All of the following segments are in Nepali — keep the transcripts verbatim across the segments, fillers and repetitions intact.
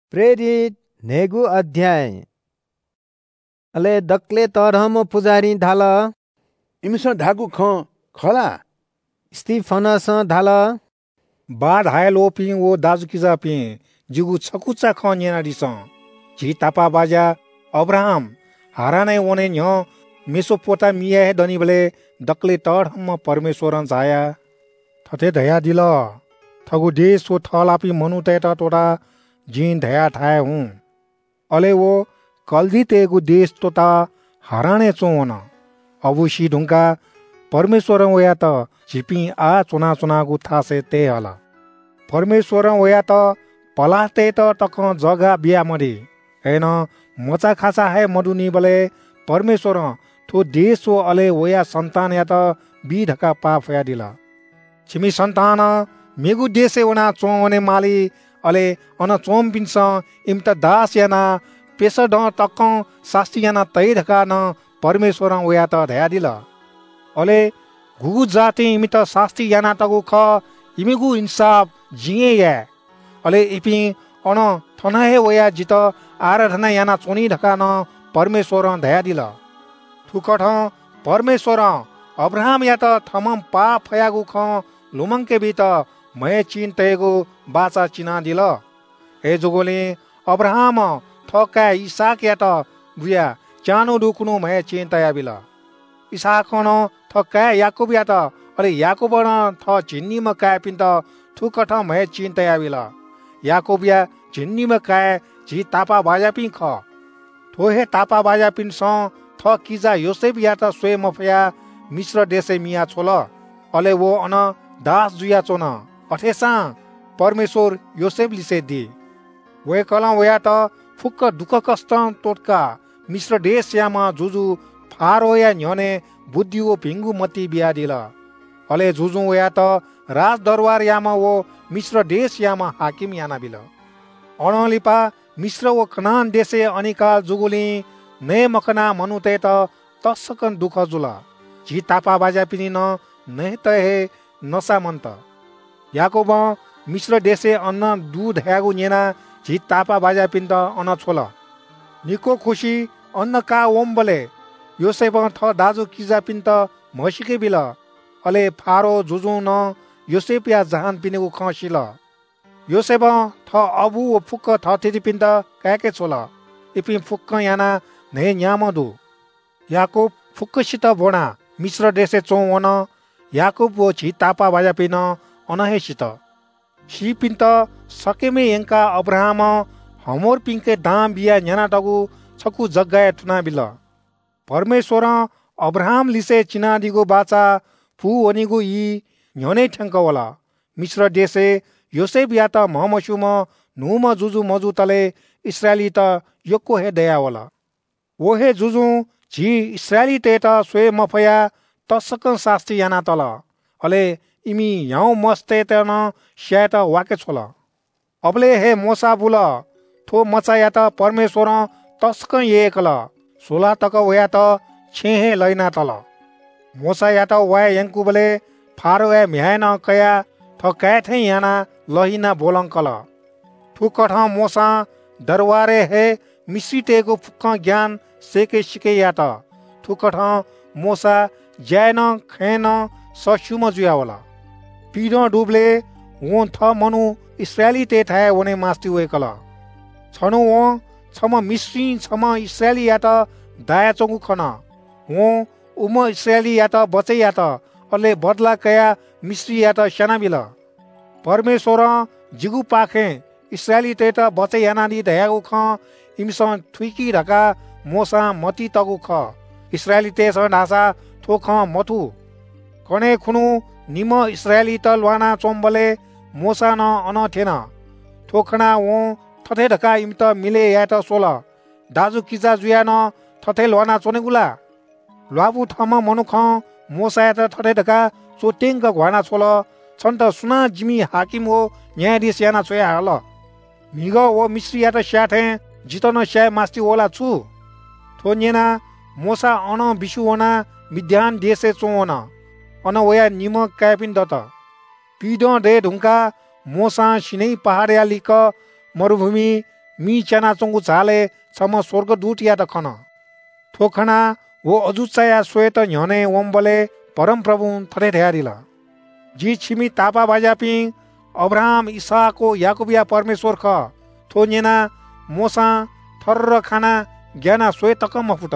प्रेरित नेगु अध्याय अले दक्ले तरहम पुजारी धाल इमस धागु ख खला स्टिफनस धाल बाद हायलो पि वो दाजु किजा पि जिगु छकुचा ख नेना दिस झी तापा बाजा अब्राहम हारानै वने न्य मेसोपोटामिया हे दनि बले दक्ले तरहम परमेश्वरन जाया थथे दया दिल थगु देश सो थलापि मनु तेटा तोटा जिन धया ठाए हूँ अले वो कल्दी तेगु देश तोता हराने चोन अबुशी ढुंका परमेश्वर वया त झिपी आ चुना चुनागु थासे ते हला परमेश्वर वया त पलाते त तक जगा बिया मरी हैन मचा खासा है मडुनी बले परमेश्वर थो देश वो अले वया संतान या त बी ढका पाप या दिला छिमी संतान मेगु देशे वना चोने माली अले अन चोम पिन्छ इमता दास याना पेसा ड तक शास्त्री याना तै ढका न परमेश्वर वया त धया दिल अले गुगु जाति इमित शास्त्री याना तगु ख इमिगु इंसाफ जिए या अले इपि अन थनाहे वया जित आराधना याना चोनी ढका न परमेश्वर धया दिल थुकठ परमेश्वर अब्राहम या त थमम पाप फयागु ख लुमंके बित मय चिन तयगु बाचा चिना दिल हे जोगोले अब्राहम थका इसाक या त बुया चानो दुकुनु मय चिन तया बिल इसाक न थका याकूब या त अरे याकूब न थ चिन्नी म काय पिन त थुकठ मय चिन तया बिल याकूब या चिन्नी म काय जी तापा बाजा पिन ख थोहे तापा बाजा पिन स थ किजा योसेफ या त स्वे मफया मिश्र देशे मिया छोल अले वो अन दास जुया चोन अठेसा परमेश्वर योसेफ लिसे दि वे कला वया त फुक्क दुख कष्ट तोटका मिश्र देश यामा जुजु फारो या न्यने बुद्धिओ भिंगु मती बिया दिल अले जुजु वया त राज दरबार यामा वो मिश्र देश यामा हाकिम याना बिल अणलिपा मिश्र वो कनान देशे अनिकाल जुगुली ने मकना मनुते त तसकन दुख जुला जी तापा बाजा पिनी न ने तहे नसा मन्त याकोब मिश्र देशे अन्न दूध ह्यागु नेना झी तापा बाजा पिन्त अन छोल निको खुशी अन्न का ओम बले योसेफ थ दाजु किजा पिन्त मसिके बिल अले फारो जुजु न योसेफ या जहान पिनेगु खसिल योसेफ थ अबु ओ फुक्क थ थिति पिन्त काके छोल इपि फुक्क याना ने न्यामदु याकोब फुक्कसित बोना मिश्र देशे चौवन याकूब वो छि तापा बाजा पिन अनहेसित सी पिन्त सकेमे यंका अब्राहम हमोर पिंके दाम बिया न्याना टगु छकु जग्गाय ठुना बिल परमेश्वर अब्राहम लिसे चिना दिगो बाचा फु वनिगु ई न्योने ठंकवला मिश्र देशे योसेफ या त महमसुम नुम जुजु मजु तले इस्राएली त योको हे दयावला वो हे जुजु झी इस्राएली ते त स्वे मफया तसकन शास्त्री याना तल अले इमी याउ मस्ते तन श्यात वाके छोल अबले हे मोसा बुल थो मचा या त परमेश्वर तसकन एकल सोला तक वया त छेहे लैना तल मोसा या त वाय यंकु बले फारो ए म्यान कया थ काथे याना लहिना बोलंकल थुकठ मोसा दरबारे हे मिसिटेको फुक्क ज्ञान सेके सिके या त थुकठ मोसा ज्यान खेन ससुम जुयावला पिडो डुबले वो थ मनु इस्राएली ते थाए वने मास्ति वेकल छनु वो छम मिस्री छम इस्राएली या त दाया चंगु खन वो उम इस्राएली या त बचे या त अले बदला कया मिस्री या त शना बिल परमेश्वर जिगु पाखे इस्राएली ते त बचे याना दि दयागु ख इमसन थुकी ढका मोसा मती तगु ख इस्राएली ते स ढासा थोख मथु कणे खुनु निम इस्राएली त लवाना चोम्बले मोसा न अन थेन थोखना वो थथे ढका इम त मिले या त सोल दाजु किजा जुया न थथे लवाना चोनेगुला लवाबु थम मनुख मोसा या त थथे ढका चोटेंग घवाना छोल छन्त सुना जिमी हाकिम हो न्यायाधीश याना छोया हल मिग वो मिश्री या त स्याथे जितन स्या मास्ती ओला छु थो नेना मोसा अन बिसुवना मिद्यान देशे चोवन अन वया निम कायपिन दत पिडो दे ढुंका मोसा सिनै पहाड या लिक मरुभूमि मी च्याना चोंगु झाले छम स्वर्गदूत या त खन थोखना वो अजुचाया स्वेत न्यने वम्बले परम प्रभु थरे ढ्यारिल जी छिमी तापा बाजापि अब्राहम इसाको याकुबिया परमेश्वर ख थो नेना मोसा थर्र खाना ज्ञाना स्वेत कम फुट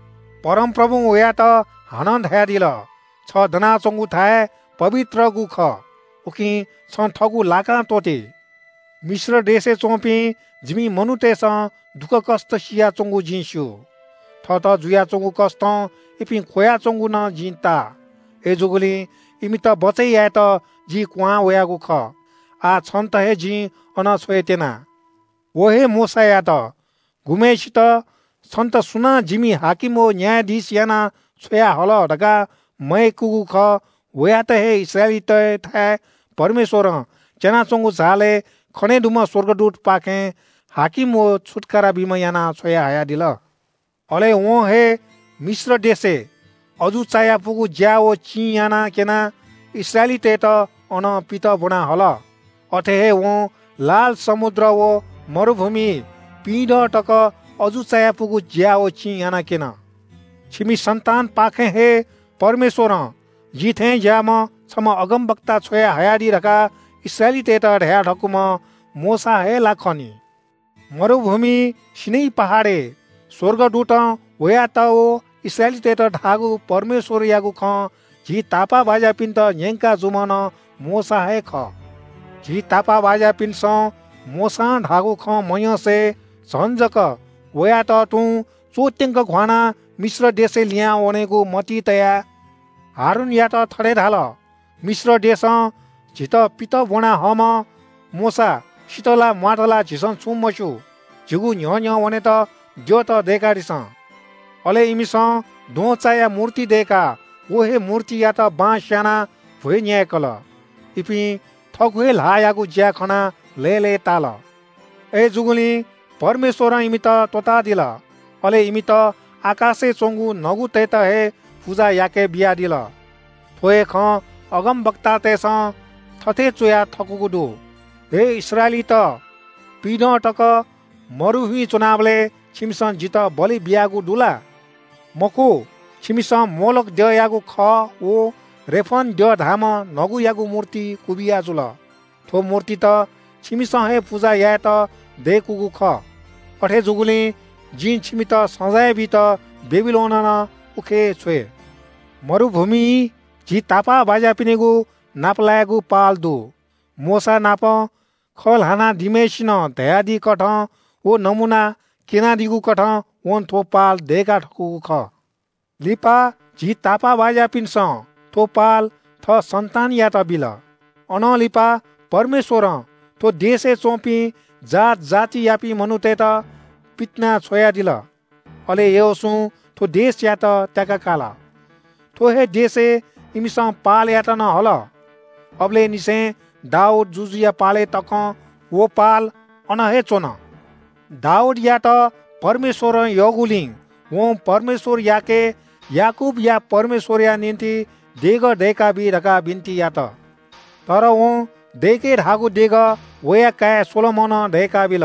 परम प्रभु होया त हन ढ्यारिल छ दना चोंगु थाए पवित्र गु ख उकि छ ठगु लाका तोते मिश्र देशे चोपी जिमी मनुते स दुख कष्ट सिया चोंगु जिन्स्यु थ त जुया चोंगु कष्ट इपि खोया चोंगु न जिन्ता ए जुगुली इमि त बचै या त जी कुवा वयागु ख आ छन त हे जी अन छोएतेना वो हे मोसा या त घुमेसित छन त सुना जिमी हाकिम ओ न्यायाधीश याना छोया हल ढका मै कुगु ख वया त हे इस्राएली त था परमेश्वर चना चोंगु झाले खने दुम स्वर्गदूत पाखे हाकिम ओ छुटकारा बिम याना छोया हाया दिल अले वो हे मिश्र देशे अजु चाया पुगु ज्या ओ ची याना केना इस्राएली ते त अन पित बुना हल अथे हे वो लाल समुद्र वो मरुभूमि पीड टक अजु चाया पुगु ज्या ओ ची याना केना छिमी संतान पाखे हे परमेश्वर जिथे ज्याम छम अगम वक्ता छोया हयाडी रका इस्राएली ते त ढ्या ढकुम मोसा हे लाखनी मरुभूमि सिनै पहाडे स्वर्गदूत वया त ओ इस्राएली ते त ढागु परमेश्वर यागु ख जी तापा बाजा पिन त न्यंका जुमन मोसा हे ख जी तापा बाजा पिन स मोसा ढागु ख मय से झन्जक वया त तु चोटेंक घ्वाना मिश्र देशे लिया ओनेगु मती तया हारुन या त थडे ढाल मिश्र देश झित पित बोना हम मोसा शीतला माटला झिसन छुमसु झिगु न्य न्य वने त जो त देकाडिस अले इमिस दो चाया मूर्ति देका वो हे मूर्ति या त बाँस याना भुइ न्याय कल इपि थगुए लायागु ज्या खना ले ले ताल ए जुगुली परमेश्वर इमि त तोता दिल अले इमि त आकाशे चोंगु नगु ते त हे पूजा याके बिया दिल थोए ख अगम वक्ता तेस थथे चोया थकुगु दु हे इस्राएली त पीड टक मरुही चुनावले छिमसन जित बलि बियागु दुला मको छिमिस मोलक दयागु ख ओ रेफन द धाम नगु यागु मूर्ति कुबिया जुल थो मूर्ति त छिमिस हे पूजा या त देखुगु ख अठे जुगुली जिन छिमि त सजाय बि त बेबिलोन न उखे छोए मरुभूमि जी तापा बाजा पिनेगु नापलायगु पाल दु मोसा नाप खल हाना दिमेसिन दयादि कठ ओ नमुना केना दिगु कठ ओन थो पाल देका ठकुगु ख लिपा जी तापा बाजा पिन्स थो पाल थ सन्तान या त बिल अन लिपा परमेश्वर थो देशे चोपी जात जाति यापी मनुते त पितना छोया दिल अले येसु थो देश या त त्याका काला थो हे देशे इमिस पाल या त न हल अबले निसे दाऊद जुजिया पाले तक वो पाल अन हे चोन दाऊद या त परमेश्वर यगुलिङ वो परमेश्वर याके याकूब या परमेश्वर या निम्ति देग देका बि रका बिन्ती या त तर वो देके ढागु देग वया काय सोलोमन देका बिल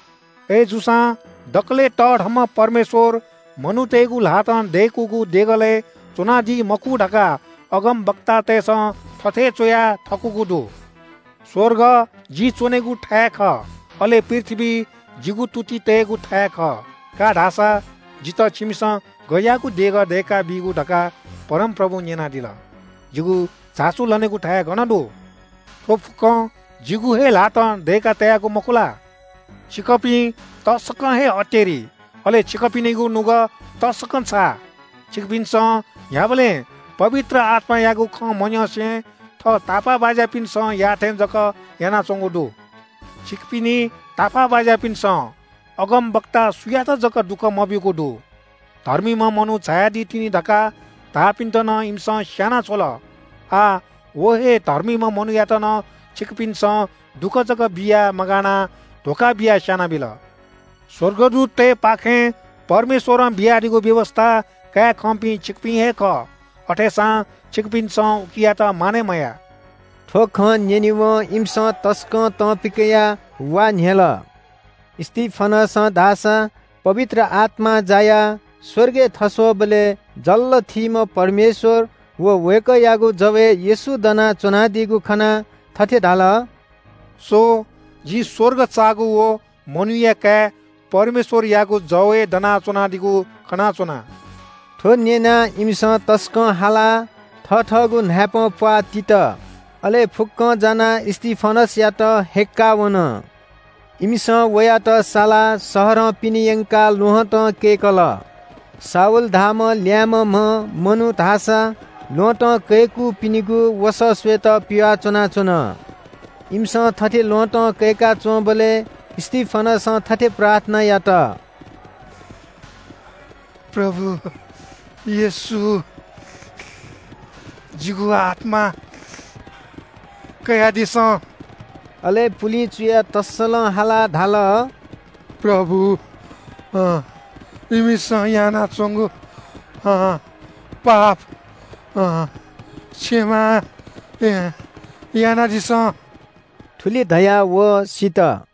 ए जुसा दकले टढम परमेश्वर मनुतेगु लातन देखुगु देगले चुनादी मकु ढका अगम वक्ता तेस थथे चोया थकुगु दु स्वर्ग जी चोनेगु ठाख अले पृथ्वी जिगु तुति तेगु ठाख का ढासा जित छिमिस गयागु देग देका बिगु ढका परम प्रभु नेना दिल जिगु झासु लनेगु ठाय गनदु थोफक जिगु हे लातन देका तयागु मकुला चिकपी तसक हे अटेरी अले चिकपिनेगु नुग तसकन छा चिकपिन्स याबले पवित्र आत्मा यागु ख मन्यसे थ तापा बाजा पिन्स याथेन जक याना चोंगुदु चिकपिनी तापा बाजा पिन्स अगम वक्ता सुयात जक दुख मबिगु दु धर्मी म मनु छाया दि तिनी धका तापिन्त न इम्स स्याना छोल आ वो हे धर्मी म मनु यात न चिकपिन्स दुख जक बिया मगाना धोका बिया स्याना बिल स्वर्गदूत ते पाखे परमेश्वर बियाडीको व्यवस्था क्या खम्पी चिकपी हे ख अठेसा चिकपिन स उकिया त माने मया ठोख न्यनिव इम्स तस्क त पिकया वा न्हेल स्टिफनस दासा पवित्र आत्मा जाया स्वर्गे थसो बले जल्ल थीम परमेश्वर वो वेक यागु जवे येसु दना चुनादीगु खना थथे धाल सो जी स्वर्ग चागु वो मनुया का परमेश्वर यागु जवे दना चुनादीगु खना चुना थो नेना इमिस तस्क हाला थठगु न्याप प्वा तित अले फुक्क जाना स्टिफनस यात हेक्का वन इमिस वयात साला सहर पिनियंका लोहत केकल साउल धाम ल्याम म मनु धासा लोट केकु पिनिगु वस श्वेत पिया चुना चुन इमिस थथे लोट केका चो बले स्टिफनस थथे प्रार्थना यात प्रभु येसु जिगु आत्मा कया दिस अले पुली चुया तस्सल हाला धाल प्रभु इमिस याना चोंगु पाप क्षमा याना दिस ठुली दया व सीत